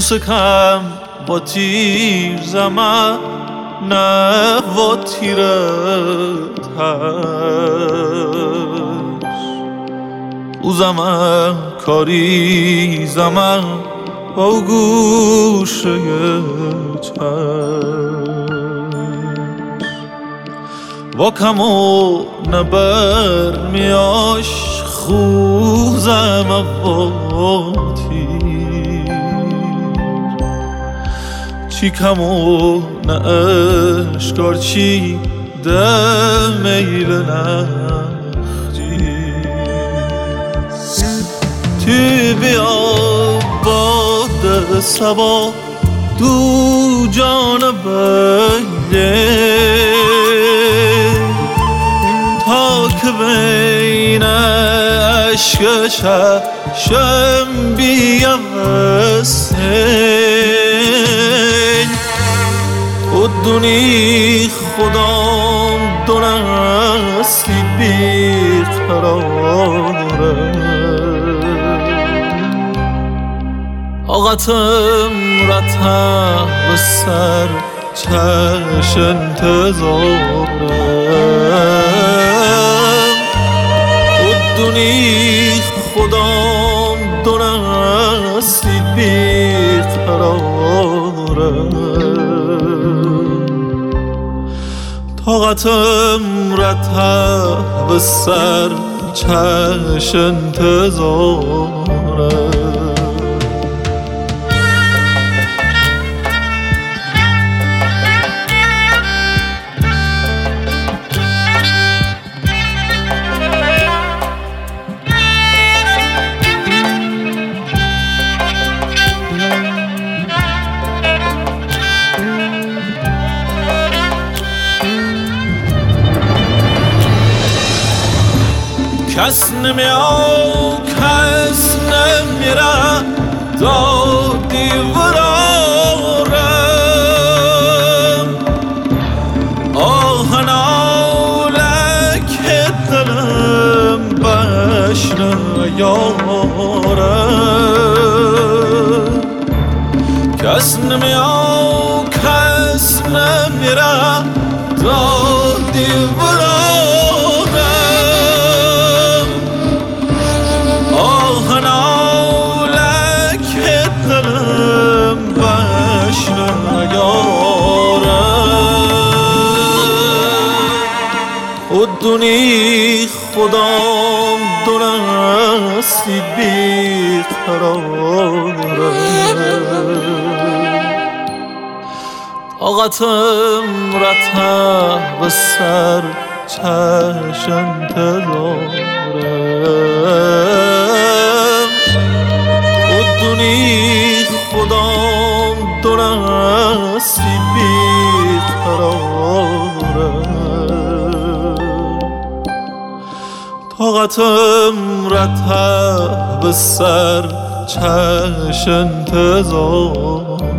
بوسه کم با تیر زمن نه و تیرت هست او زمن کاری زمن با گوشه چشم با کم و نبر میاش خوزم و تیر چی کم و نه اشکار چی ده میل نخجی تی بیا باد سبا دو جانبه تا که بین عشق چشم بیوسین و دونی خودم دونستی بیقراره آقاتم رتم به سر چش انتظارم و دونی خودم دونستی بیقرارم طاقتم رتم به سر چش انتظارم کس نمیاد کس نمیره دادی ورارم آهن آلک دلم بشنه یارم کس نمیاد کس نمیره دادی ورارم و دونی خودم دونستی بیقرارم طاقتم رتم به سر چش انتظارم و دونی خودم دونستی بیقرارم طاقتم رتب به سر چش انتظار